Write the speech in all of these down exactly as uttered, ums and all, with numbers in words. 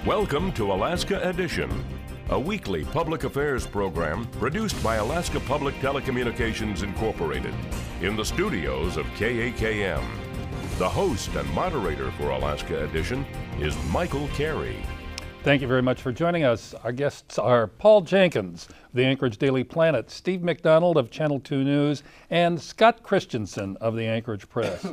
Welcome to Alaska Edition, a weekly public affairs program produced by Alaska Public Telecommunications Incorporated in the studios of K A K M. The host and moderator for Alaska Edition is Michael Carey. Thank you very much for joining us. Our guests are Paul Jenkins of the Anchorage Daily Planet, Steve McDonald of Channel two News, and Scott Christensen of the Anchorage Press.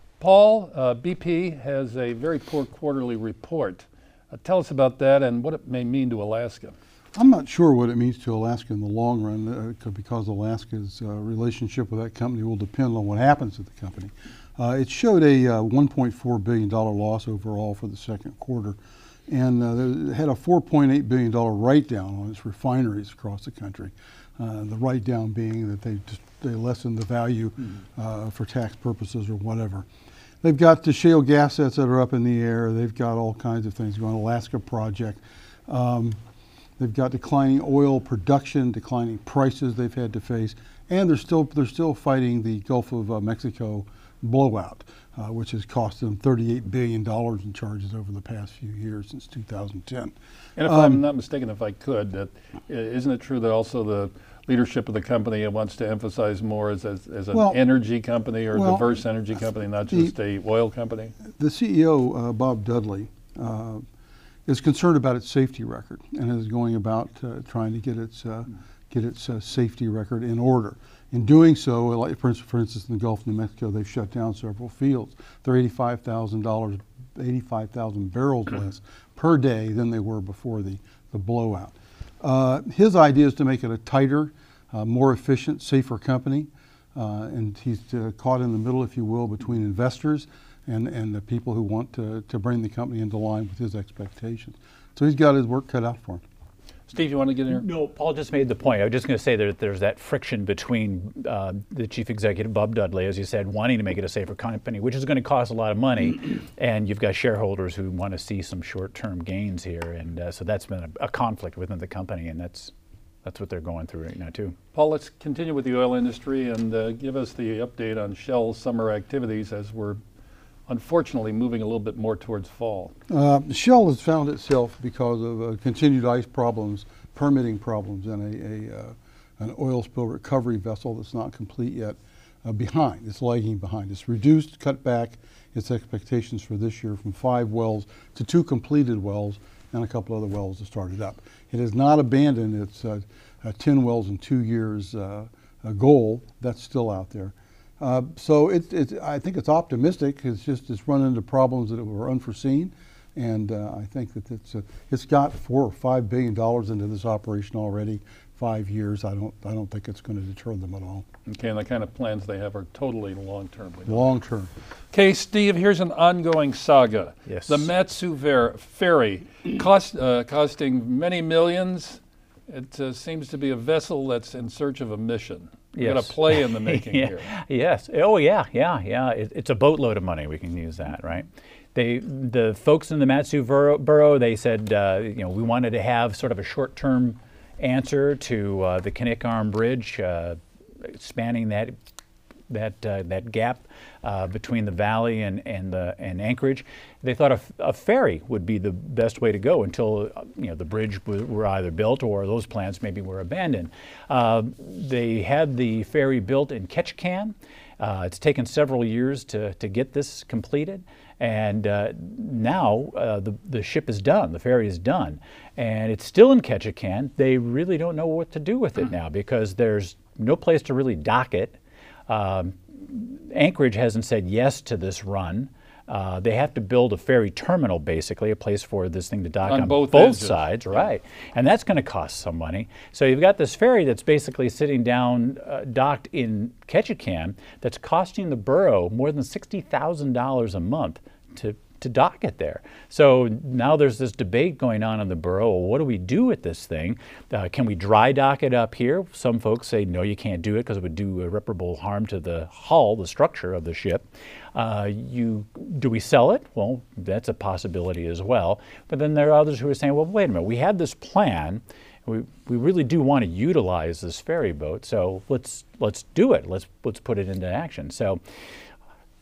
Paul, uh, B P has a very poor quarterly report. Uh, tell us about that and what it may mean to Alaska. I'm not sure what it means to Alaska in the long run uh, because Alaska's uh, relationship with that company will depend on what happens at the company. Uh, it showed a uh, one point four billion dollars loss overall for the second quarter, and uh, it had a four point eight billion dollars write-down on its refineries across the country. Uh, the write-down being that they just, they lessened the value uh, for tax purposes or whatever. They've got the shale gas assets that are up in the air. They've got all kinds of things going. Alaska Project. Um, they've got declining oil production, declining prices they've had to face, and they're still they're still fighting the Gulf of uh, Mexico blowout, uh, which has cost them thirty-eight billion dollars in charges over the past few years since two thousand ten. And if um, I'm not mistaken, if I could, that isn't it true that also the leadership of the company wants to emphasize more as, as, as an well, energy company or a well, diverse energy company, not just the, a oil company? The C E O, uh, Bob Dudley, uh, is concerned about its safety record and is going about uh, trying to get its uh, get its uh, safety record in order. In doing so, like for instance, for instance, in the Gulf of New Mexico, they've shut down several fields. They're eighty-five thousand dollars, eighty-five thousand barrels less per day than they were before the, the blowout. Uh, his idea is to make it a tighter, uh, more efficient, safer company. Uh, and he's uh, caught in the middle, if you will, between investors and, and the people who want to, to bring the company into line with his expectations. So he's got his work cut out for him. Steve, you want to get in here? No, Paul just made the point. I was just going to say that there's that friction between uh, the chief executive, Bob Dudley, as you said, wanting to make it a safer company, which is going to cost a lot of money, and you've got shareholders who want to see some short-term gains here, and uh, so that's been a, a conflict within the company, and that's that's what they're going through right now too. Paul, let's continue with the oil industry and uh, give us the update on Shell's summer activities as we're unfortunately moving a little bit more towards fall. Uh, Shell has found itself, because of uh, continued ice problems, permitting problems, and a, a uh, an oil spill recovery vessel that's not complete yet, uh, behind. It's lagging behind. It's reduced, cut back its expectations for this year from five wells to two completed wells and a couple other wells that started up. It has not abandoned its uh, uh, ten wells in two years uh, uh, goal. That's still out there. Uh, so it, it, I think it's optimistic. It's just it's run into problems that were unforeseen, and uh, I think that it's uh, it's got four or five billion dollars into this operation already. Five years. I don't I don't think it's going to deter them at all. Okay, and the kind of plans they have are totally long term. Long term. Okay, Steve. Here's an ongoing saga. Yes. The Mat-Su ferry, cost uh, costing many millions. It uh, seems to be a vessel that's in search of a mission. We've got a play in the making yeah. here. Yes. Oh, yeah, yeah, yeah. It, it's a boatload of money. We can use that, right? They, the folks in the Mat-Su borough, they said, uh, you know, we wanted to have sort of a short-term answer to uh, the Knik Arm Bridge, uh, spanning that that uh, that gap uh, between the valley and and the and Anchorage. They thought a, a ferry would be the best way to go until uh, you know the bridge w- were either built or those plans maybe were abandoned. Uh, they had the ferry built in Ketchikan. Uh, it's taken several years to to get this completed, and uh, now uh, the the ship is done. The ferry is done, and it's still in Ketchikan. They really don't know what to do with it now because there's no place to really dock it. Um, Anchorage hasn't said yes to this run. Uh, they have to build a ferry terminal, basically, a place for this thing to dock on, on both, both edges. sides, right? And that's going to cost some money. So you've got this ferry that's basically sitting down, uh, docked in Ketchikan, that's costing the borough more than sixty thousand dollars a month to to dock it there. So now there's this debate going on in the borough. Well, what do we do with this thing? Uh, can we dry dock it up here? Some folks say, no, you can't do it because it would do irreparable harm to the hull, the structure of the ship. Uh, you, do we sell it? Well, that's a possibility as well. But then there are others who are saying, well, wait a minute, we had this plan. We, we really do want to utilize this ferry boat, so let's let's do it. Let's let's put it into action. So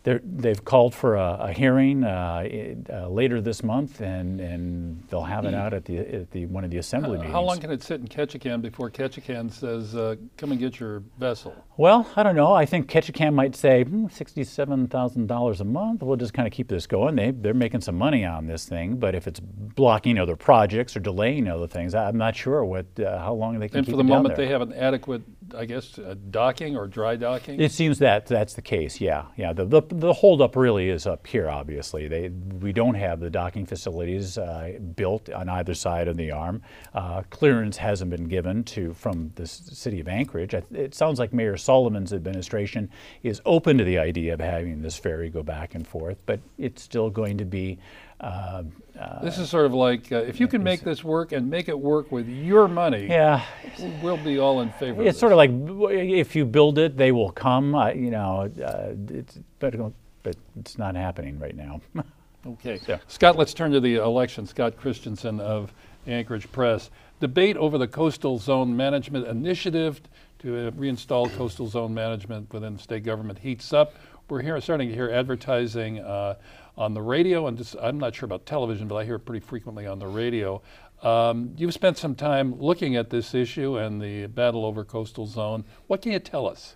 they're, they've called for a, a hearing uh, it, uh, later this month, and, and they'll have it out at the at the one of the assembly How, meetings. how long can it sit in Ketchikan before Ketchikan says, uh, "Come and get your vessel"? Well, I don't know. I think Ketchikan might say hmm, sixty-seven thousand dollars a month. We'll just kind of keep this going. They they're making some money on this thing, but if it's blocking other projects or delaying other things, I'm not sure what uh, how long they can And keep for the it down moment, there. they have an adequate, I guess, uh, docking or dry docking. It seems that that's the case. Yeah, yeah. The the, the holdup really is up here. Obviously, they we don't have the docking facilities uh, built on either side of the arm. Uh, clearance hasn't been given to from the s- city of Anchorage. I- It sounds like Mayor Sullivan's administration is open to the idea of having this ferry go back and forth, but it's still going to be. Uh, uh, This is sort of like, uh, if you can make this work and make it work with your money, yeah. we'll be all in favor of It's this. sort of like if you build it, they will come. Uh, you know, uh, it's, but but it's not happening right now. Okay. Yeah. Scott, let's turn to the election. Scott Christensen of the Anchorage Press. Debate over the Coastal Zone Management Initiative to uh, reinstall coastal zone management within state government heats up. We're here, starting to hear advertising uh, on the radio, and just, I'm not sure about television, but I hear it pretty frequently on the radio. Um, you've spent some time looking at this issue and the battle over coastal zone. What can you tell us?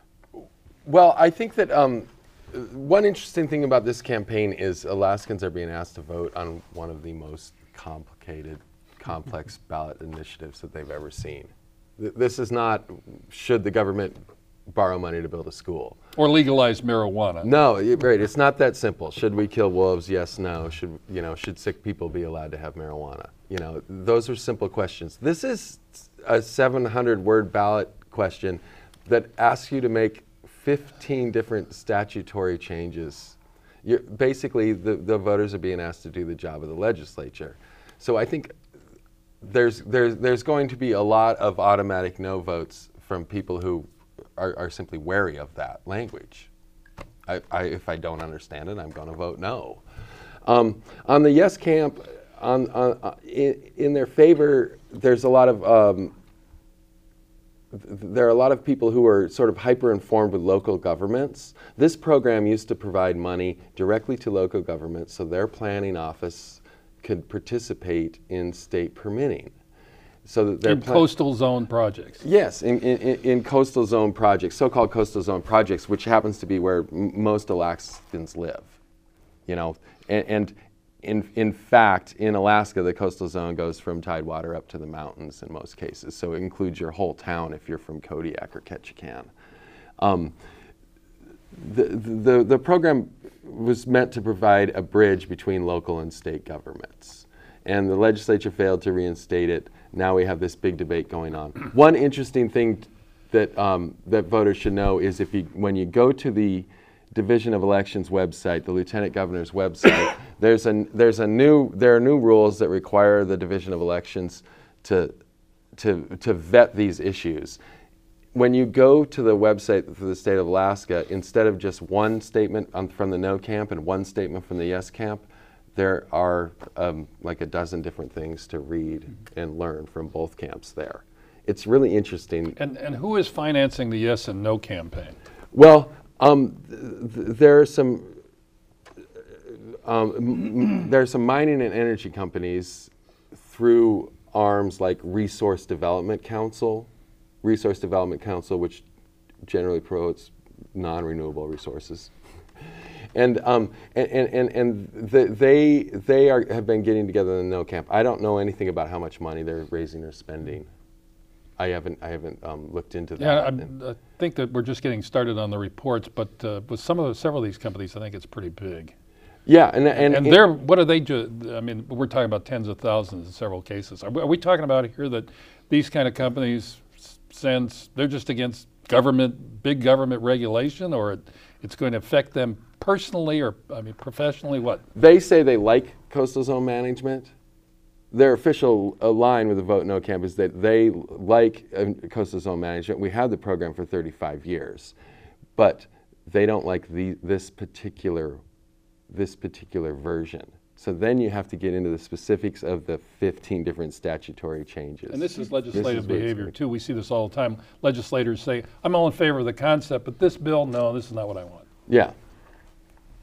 Well, I think that um, one interesting thing about this campaign is Alaskans are being asked to vote on one of the most complicated, complex ballot initiatives that they've ever seen. Th- This is not, should the government borrow money to build a school? Or legalize marijuana? No, y- right, it's not that simple. Should we kill wolves? Yes, no. Should, you know, should sick people be allowed to have marijuana? You know, those are simple questions. This is a seven hundred word ballot question that asks you to make fifteen different statutory changes. You're, basically, the, the voters are being asked to do the job of the legislature. So I think there's, there's, there's going to be a lot of automatic no votes from people who are, are simply wary of that language. I, I, if I don't understand it, I'm going to vote no. Um, on the yes camp, on, on, uh, in, in their favor, there's a lot of um, th- there are a lot of people who are sort of hyper-informed with local governments. This program used to provide money directly to local governments so their planning office could participate in state permitting. So that their In plan- coastal zone projects? Yes, in, in, in coastal zone projects, so-called coastal zone projects, which happens to be where m- most Alaskans live. You know, and, and in in fact, in Alaska, the coastal zone goes from Tidewater up to the mountains in most cases. So it includes your whole town if you're from Kodiak or Ketchikan. Um, the, the the program was meant to provide a bridge between local and state governments, and the legislature failed to reinstate it. Now we have this big debate going on. One interesting thing that um, that voters should know is if you when you go to the Division of Elections website, the Lieutenant Governor's website, there's a there's a new there are new rules that require the Division of Elections to to to vet these issues. When you go to the website for the state of Alaska, instead of just one statement um, from the no camp and one statement from the yes camp, there are um, like a dozen different things to read and learn from both camps there. It's really interesting. And, and who is financing the yes and no campaign? Well, um, th- th- there are some um, m- m- there are some mining and energy companies through arms like Resource Development Council, Resource Development Council, which generally promotes non-renewable resources. And um, and and and the, they they are have been getting together in the no camp. I don't know anything about how much money they're raising or spending. I haven't I haven't um, looked into that. Yeah, I'm- I think that we're just getting started on the reports, but uh, with some of the, several of these companies, I think it's pretty big. yeah, and and, And they're, what are they do? I mean, we're talking about tens of thousands in several cases. Are we, are we talking about here that these kind of companies, s- since they're just against government, big government regulation, or it, it's going to affect them personally or, I mean, professionally? What? they say they like coastal zone management. Their official uh, line with the Vote No camp is that they like uh, coastal zone management. We had the program for thirty-five years, but they don't like the, this particular this particular version. So then you have to get into the specifics of the fifteen different statutory changes. And this is legislative where it's behavior going. too. We see this all the time. Legislators say, I'm all in favor of the concept, but this bill, no, this is not what I want. Yeah,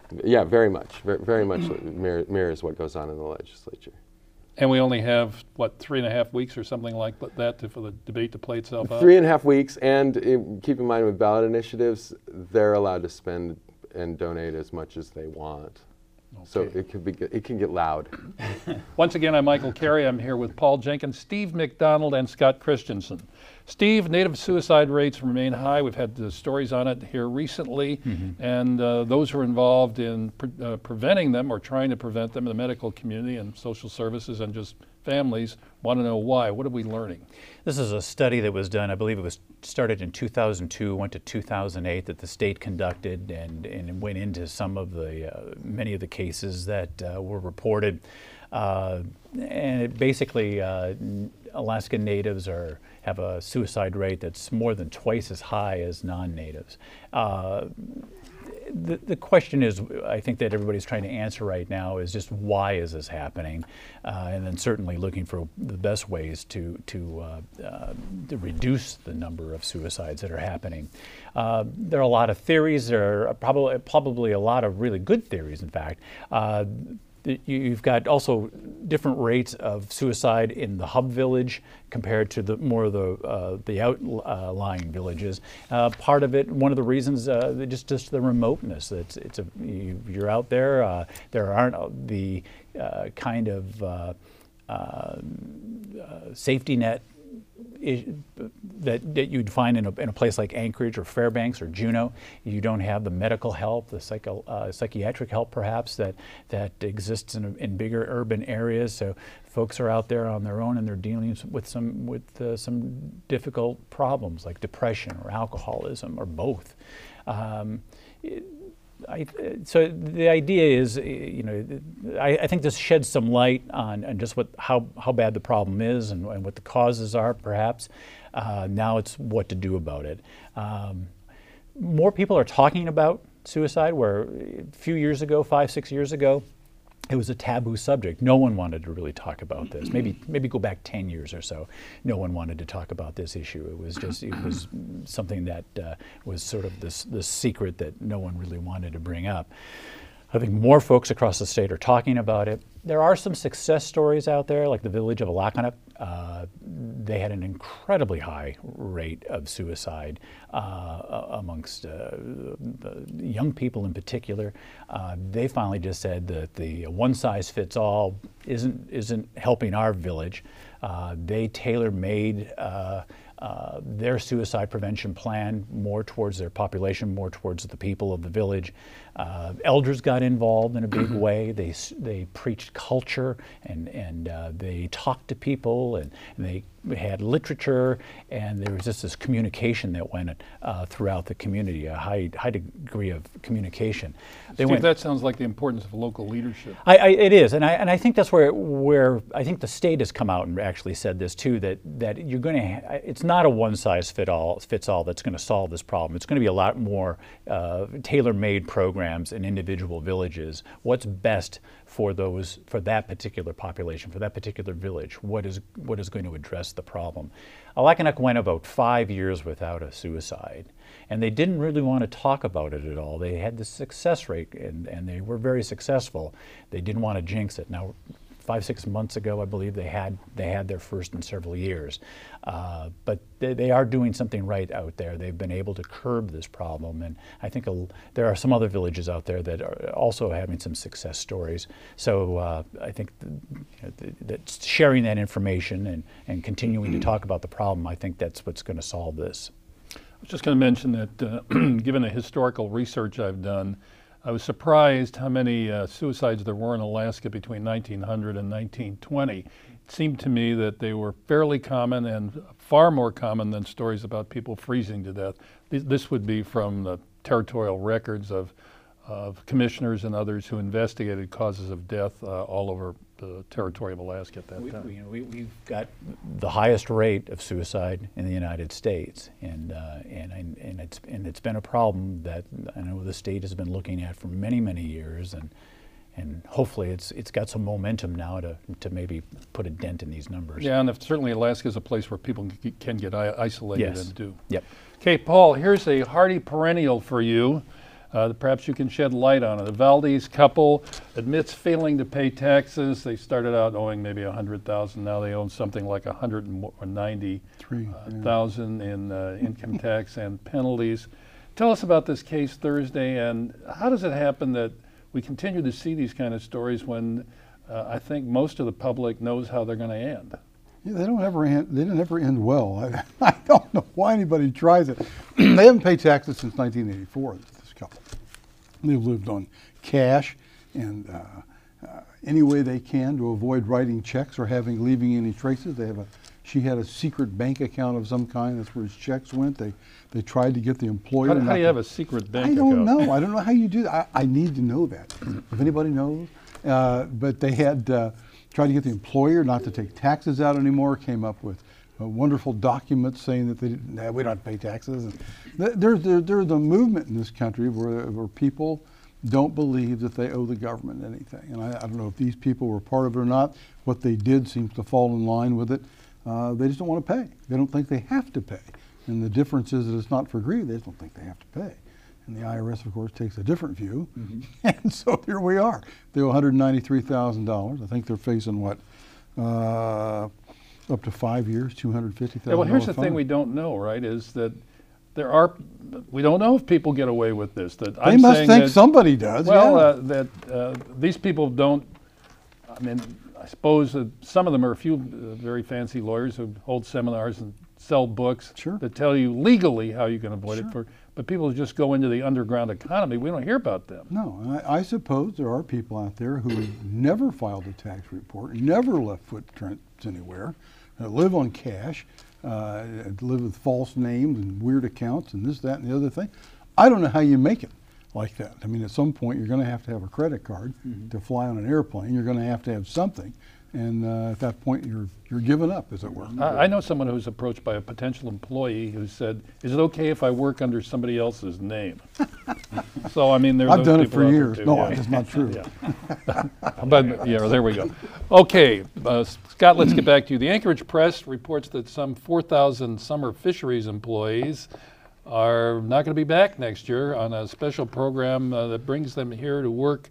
Yeah, very much. Very, very much mirror, mirrors what goes on in the legislature. And we only have, what, three and a half weeks or something like that to, for the debate to play itself out? Three and a half weeks, and it, keep in mind with ballot initiatives, they're allowed to spend and donate as much as they want. Okay. So it could be, it can get loud. Once again, I'm Michael Carey. I'm here with Paul Jenkins, Steve McDonald, and Scott Christensen. Steve, native suicide rates remain high. We've had the stories on it here recently, mm-hmm. and uh, those who are involved in pre uh, preventing them or trying to prevent them in the medical community and social services and just families want to know why. What are we learning? This is a study that was done, I believe it was started in two thousand two, went to two thousand eight, that the state conducted, and, and went into some of the, uh, many of the cases that uh, were reported. Uh, and it basically, uh, Alaska Natives are, have a suicide rate that's more than twice as high as non-natives. Uh, The, the question is, I think that everybody's trying to answer right now is just why is this happening, uh, and then certainly looking for the best ways to to, uh, uh, to reduce the number of suicides that are happening. Uh, there are a lot of theories. There are probably probably a lot of really good theories. In fact. Uh, You've got also different rates of suicide in the hub village compared to the more of the uh, the outlying villages. Uh, part of it, one of the reasons, uh, just just the remoteness. It's it's a you, you're out there. Uh, there aren't the uh, kind of uh, uh, safety net that, that you'd find in a, in a place like Anchorage or Fairbanks or Juneau. You don't have the medical help, the psycho, uh, psychiatric help perhaps that, that exists in, in bigger urban areas. So folks are out there on their own and they're dealing with some, with, uh, some difficult problems like depression or alcoholism or both. Um, it, I, so the idea is, you know, I, I think this sheds some light on, on just what how, how bad the problem is and, and what the causes are, perhaps. Uh, now it's what to do about it. Um, more people are talking about suicide, where a few years ago, five, six years ago, it was a taboo subject. No one wanted to really talk about this. Maybe maybe go back ten years or so. No one wanted to talk about this issue. It was just it was something that uh, was sort of this this secret that no one really wanted to bring up. I think more folks across the state are talking about it. There are some success stories out there, like the village of Alakanuk. Uh, they had an incredibly high rate of suicide uh, amongst uh, the young people in particular. Uh, they finally just said that the one-size-fits-all isn't isn't helping our village. Uh, they tailor-made uh, uh, their suicide prevention plan more towards their population, more towards the people of the village. Uh, elders got involved in a big way. They they preached culture and and uh, they talked to people and, and they had literature, and there was just this communication that went uh, throughout the community, a high high degree of communication. They Steve, went, that sounds like the importance of local leadership. I, I, it is, and I and I think that's where where I think the state has come out and actually said this too, that that you're going to. It's not a one size fit all fits all that's going to solve this problem. It's going to be a lot more uh, tailor-made programs in individual villages. What's best for those for that particular population, for that particular village? What is what is going to address the problem? Alakanuk went about five years without a suicide, and they didn't really want to talk about it at all. They had the success rate, and, and they were very successful. They didn't want to jinx it. Now, five, six months ago, I believe they had they had their first in several years. Uh, but they, they are doing something right out there. They've been able to curb this problem, and I think a, there are some other villages out there that are also having some success stories. So uh, I think the, you know, the, that sharing that information and, and continuing to talk about the problem, I think that's what's going to solve this. I was just going to mention that uh, given the historical research I've done, I was surprised how many uh, suicides there were in Alaska between nineteen hundred and nineteen twenty. It seemed to me that they were fairly common and far more common than stories about people freezing to death. Th this would be from the territorial records of, of commissioners and others who investigated causes of death uh, all over the territory of Alaska at that we, time. We, you know, we, we've got the highest rate of suicide in the United States, and uh, and and it's and it's been a problem that I know the state has been looking at for many many years, and and hopefully it's it's got some momentum now to to maybe put a dent in these numbers. Yeah, and if, certainly Alaska is a place where people can get isolated yes. and do. Yep. Okay, Paul, here's a hardy perennial for you. uh, perhaps you can shed light on it. The Valdez couple admits failing to pay taxes. They started out owing maybe one hundred thousand dollars. Now they own something like one hundred ninety thousand dollars in uh, income tax and penalties. Tell us about this case Thursday, and how does it happen that we continue to see these kind of stories when uh, I think most of the public knows how they're going to end? Yeah, they don't ever end, they don't ever end well. I, I don't know why anybody tries it. They haven't paid taxes since nineteen eighty-four, this couple. They've lived on cash and uh, uh, any way they can to avoid writing checks or having leaving any traces. They have a, she had a secret bank account of some kind. That's where his checks went. They they tried to get the employer. How, not how do you to, have a secret bank I don't account? know. I don't know how you do that. I, I need to know that. If anybody knows. Uh, but they had uh, tried to get the employer not to take taxes out anymore, came up with a wonderful documents saying that they didn't, nah, we don't pay taxes. And th there's, there, there's a movement in this country where, where people don't believe that they owe the government anything. And I, I don't know if these people were part of it or not. What they did seems to fall in line with it. Uh, they just don't want to pay. They don't think they have to pay. And the difference is that it's not for greed. They just don't think they have to pay. And the I R S, of course, takes a different view. Mm-hmm. And so here we are. They owe one hundred ninety-three thousand dollars. I think they're facing, what, uh, up to five years, two hundred fifty thousand dollars. Yeah, well, here's the fine. thing we don't know, right, is that there are, we don't know if people get away with this. That They I'm must saying think that, somebody does. Well, yeah. uh, that uh, these people don't, I mean, I suppose that some of them are a few uh, very fancy lawyers who hold seminars and sell books Sure. that tell you legally how you can avoid Sure. it. For, but people who just go into the underground economy, we don't hear about them. No, I, I suppose there are people out there who never filed a tax report, never left footprints anywhere, uh, live on cash, uh, live with false names and weird accounts and this, that, and the other thing. I don't know how you make it like that. I mean, at some point you're going to have to have a credit card mm-hmm. to fly on an airplane. You're going to have to have something. And uh, at that point, you're you're giving up, as it were. I, I know someone who was approached by a potential employee who said, "Is it okay if I work under somebody else's name?" So I mean, there. I've done it for out there years. too, No, yeah. it's not true. Yeah. But yeah, there we go. Okay, uh, Scott, let's get back to you. The Anchorage Press reports that some four thousand summer fisheries employees are not going to be back next year on a special program uh, that brings them here to work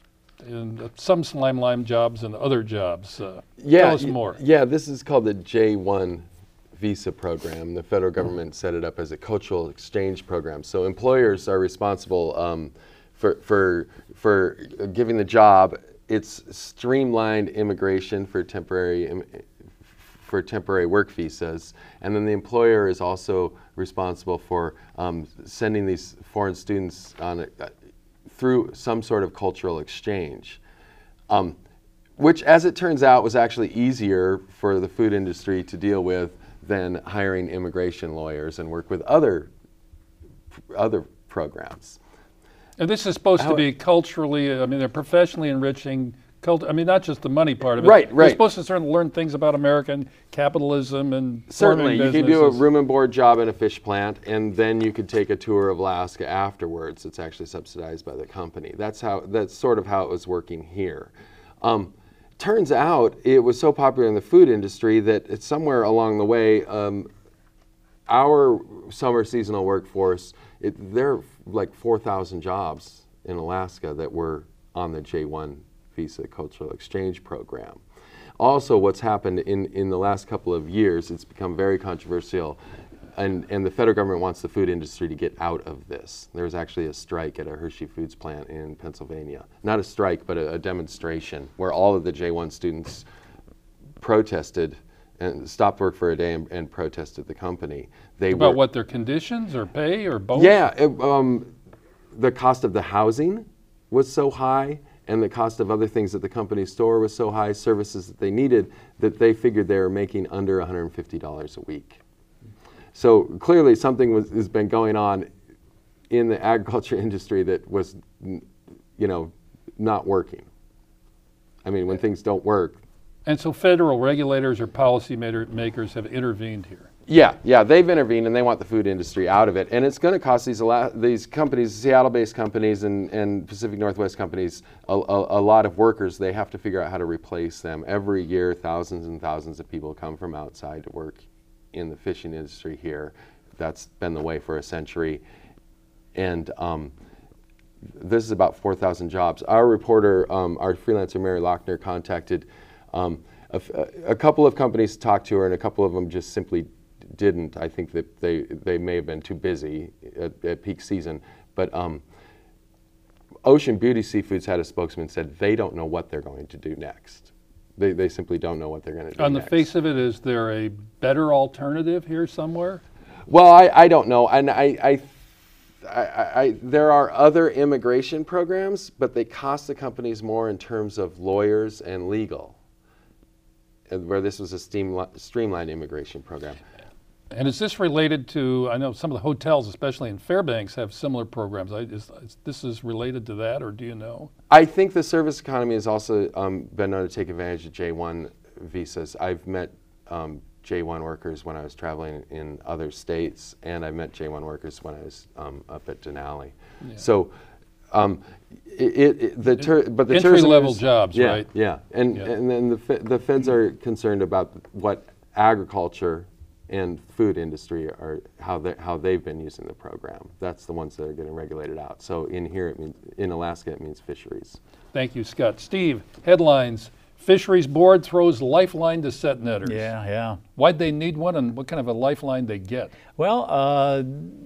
in some slime lime jobs and other jobs. Uh, yeah, tell us more. Yeah, this is called the J one visa program. The federal government set it up as a cultural exchange program. So employers are responsible um, for, for, for giving the job. It's streamlined immigration for temporary im for temporary work visas, and then the employer is also responsible for um, sending these foreign students on a, uh, through some sort of cultural exchange, um, which, as it turns out, was actually easier for the food industry to deal with than hiring immigration lawyers and work with other other programs. And this is supposed How to be culturally, I mean, they're professionally enriching. Cult, I mean, not just the money part of it. Right, right. You're supposed to sort of learn things about American capitalism and Certainly, you could do a businesses. room and board job in a fish plant, and then you could take a tour of Alaska afterwards. It's actually subsidized by the company. That's how. That's sort of how it was working here. Um, turns out it was so popular in the food industry that it's somewhere along the way, um, our summer seasonal workforce, it, there are like four thousand jobs in Alaska that were on the J one visa cultural exchange program. Also, what's happened in, in the last couple of years, it's become very controversial, and, and the federal government wants the food industry to get out of this. There was actually a strike at a Hershey Foods plant in Pennsylvania. Not a strike, but a, a demonstration where all of the J one students protested and stopped work for a day and, and protested the company. They About were, what, their conditions or pay or both? Yeah, it, um, the cost of the housing was so high, and the cost of other things at the company store was so high, services that they needed, that they figured they were making under one hundred fifty dollars a week. So clearly something was, has been going on in the agriculture industry that was, you know, not working. I mean, when things don't work. And so federal regulators or policy maker, makers have intervened here. Yeah, yeah, they've intervened and they want the food industry out of it. And it's going to cost these these companies, Seattle-based companies and, and Pacific Northwest companies, a, a, a lot of workers. They have to figure out how to replace them. Every year, thousands and thousands of people come from outside to work in the fishing industry here. That's been the way for a century. And um, this is about four thousand jobs. Our reporter, um, our freelancer Mary Lochner, contacted um, a, a couple of companies to talk to her, and a couple of them just simply didn't. I think that they, they may have been too busy at, at peak season. But um, Ocean Beauty Seafoods had a spokesman said they don't know what they're going to do next. They, they simply don't know what they're going to do On next. the face of it, is there a better alternative here somewhere? Well, I, I don't know. And I, I, I, I, there are other immigration programs, but they cost the companies more in terms of lawyers and legal, where this was a streamli- streamlined immigration program. And is this related to, I know some of the hotels, especially in Fairbanks, have similar programs. I, is, is this is related to that, or do you know? I think the service economy has also um, been known to take advantage of J one visas. I've met um, J one workers when I was traveling in other states, and I met J one workers when I was um, up at Denali. Yeah. So, um, it, it, the ter- but the entry level is, jobs, yeah, right? Yeah, and yeah. and then the the feds are concerned about what agriculture and food industry are, how they how they've been using the program. That's the ones that are getting regulated out. So in here it means, in Alaska it means fisheries. Thank you, Scott. Steve, headlines: Fisheries Board throws lifeline to set netters. Yeah, yeah. Why'd they need one, and what kind of a lifeline they get? Well, uh,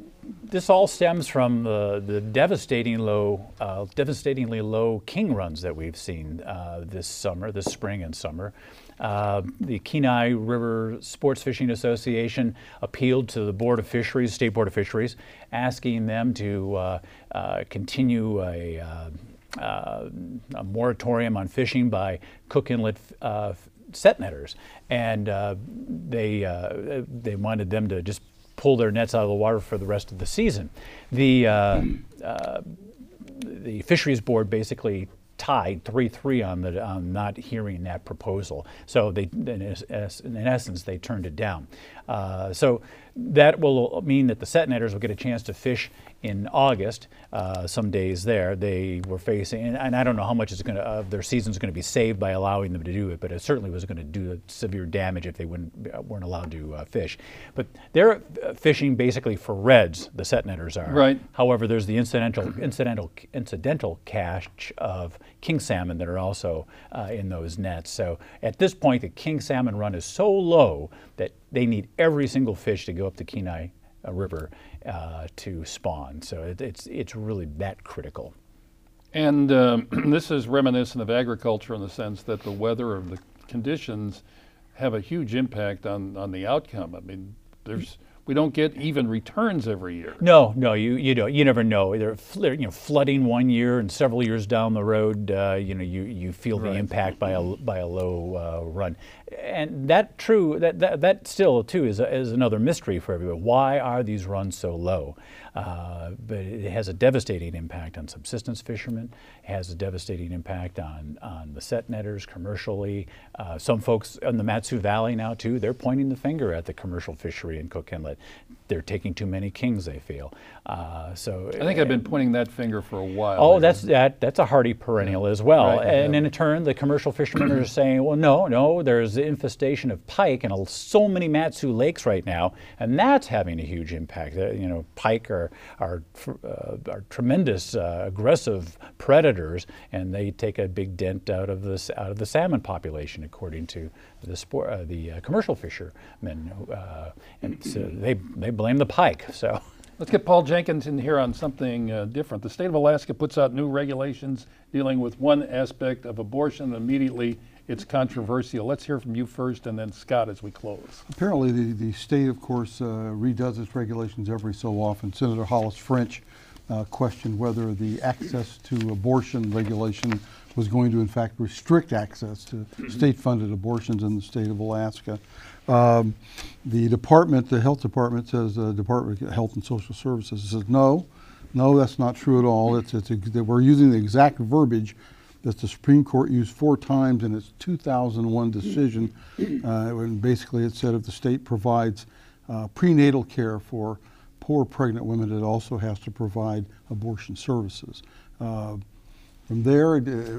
this all stems from the, the devastating low, uh, devastatingly low king runs that we've seen uh, this summer, this spring and summer. Uh, the Kenai River Sports Fishing Association appealed to the Board of Fisheries, State Board of Fisheries, asking them to uh, uh, continue a, uh, uh, a moratorium on fishing by Cook Inlet uh, set netters, and uh, they uh, they wanted them to just pull their nets out of the water for the rest of the season. The uh, uh, the Fisheries Board basically tied three three on the on not hearing that proposal. So they, in, in essence, they turned it down. Uh, so that will mean that the set netters will get a chance to fish in August. Uh, some days there, they were facing, and, and I don't know how much is going to uh, their season's going to be saved by allowing them to do it, but it certainly was going to do severe damage if they wouldn't weren't allowed to uh, fish. But they're uh, fishing basically for reds. The set netters are. Right. However, there's the incidental incidental incidental catch of king salmon that are also uh, in those nets. So at this point, the king salmon run is so low that they need every single fish to go up the Kenai uh, River uh, to spawn. So it, it's it's really that critical. And um, this is reminiscent of agriculture in the sense that the weather or the conditions have a huge impact on, on the outcome. I mean, there's we don't get even returns every year. No, no, you you don't. You never know. They're, they're you know flooding one year, and several years down the road, uh, you know you, you feel the right. impact by a by a low uh, run, and that true that, that that still too is a, is another mystery for everyone. Why are these runs so low? Uh, but it has a devastating impact on subsistence fishermen. It has a devastating impact on on the set netters commercially. Uh, some folks in the Mat-Su Valley now too. They're pointing the finger at the commercial fishery in Cook Inlet. They're taking too many kings, they feel. Uh, so I think I've been pointing that finger for a while. Oh, that's that. That's a hardy perennial as well. Right, and yeah. in turn, the commercial fishermen are saying, well, no, no, there's the infestation of pike in so many Mat-Su lakes right now, and that's having a huge impact. Uh, you know, pike are are, uh, are tremendous uh, aggressive predators, and they take a big dent out of this out of the salmon population, according to the sport, uh, the uh, commercial fishermen, uh, and so they they blame the pike. So. Let's get Paul Jenkins in here on something uh, different. The state of Alaska puts out new regulations dealing with one aspect of abortion. Immediately, it's controversial. Let's hear from you first, and then Scott as we close. Apparently, the, the state, of course, uh, redoes its regulations every so often. Senator Hollis French uh, questioned whether the access to abortion regulation was going to, in fact, restrict access to state-funded abortions in the state of Alaska. Um, the department, the health department says, the Department of Health and Social Services says, no, no, that's not true at all. It's, it's a, that we're using the exact verbiage that the Supreme Court used four times in its two thousand one decision, uh, when basically it said if the state provides uh, prenatal care for poor pregnant women, it also has to provide abortion services. Uh, From there,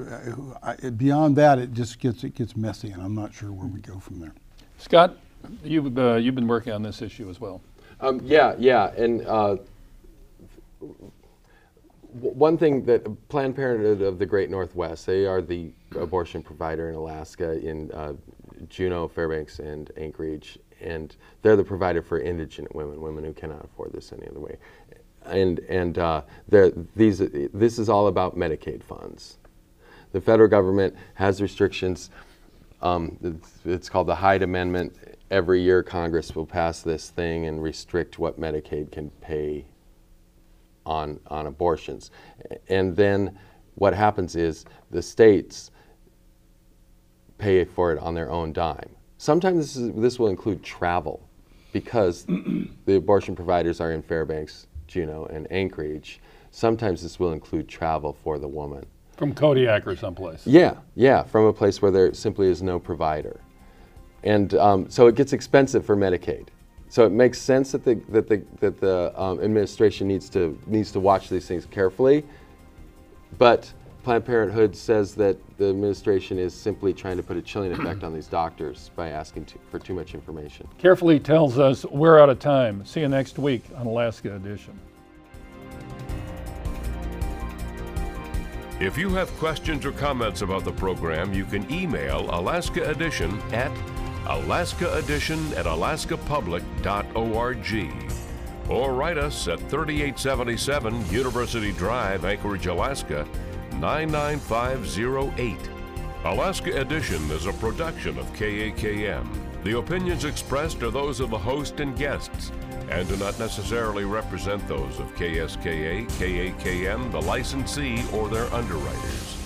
uh, uh, beyond that, it just gets it gets messy, and I'm not sure where we go from there. Scott, you've uh, you've been working on this issue as well. Um, yeah, yeah, and uh, w- one thing that Planned Parenthood of the Great Northwest, they are the abortion provider in Alaska, in uh, Juneau, Fairbanks, and Anchorage, and they're the provider for indigent women, women who cannot afford this any other way. And and uh, they're- these this is all about Medicaid funds. The federal government has restrictions. Um, it's, it's called the Hyde Amendment. Every year, Congress will pass this thing and restrict what Medicaid can pay on on abortions. And then what happens is the states pay for it on their own dime. Sometimes this is, this will include travel, because the abortion providers are in Fairbanks, Juneau, and Anchorage. Sometimes this will include travel for the woman. From Kodiak or someplace. Yeah, yeah, from a place where there simply is no provider. And um, so it gets expensive for Medicaid. So it makes sense that the that the that the um, administration needs to needs to watch these things carefully. But Planned Parenthood says that the administration is simply trying to put a chilling effect on these doctors by asking to, for too much information. Carefully tells us we're out of time. See you next week on Alaska Edition. If you have questions or comments about the program, you can email Alaska Edition at alaska edition at alaska public dot org, or write us at thirty-eight seventy-seven University Drive, Anchorage, Alaska, nine nine five zero eight. Alaska Edition is a production of K A K M. The opinions expressed are those of the host and guests, and do not necessarily represent those of K S K A, K A K M, the licensee, or their underwriters.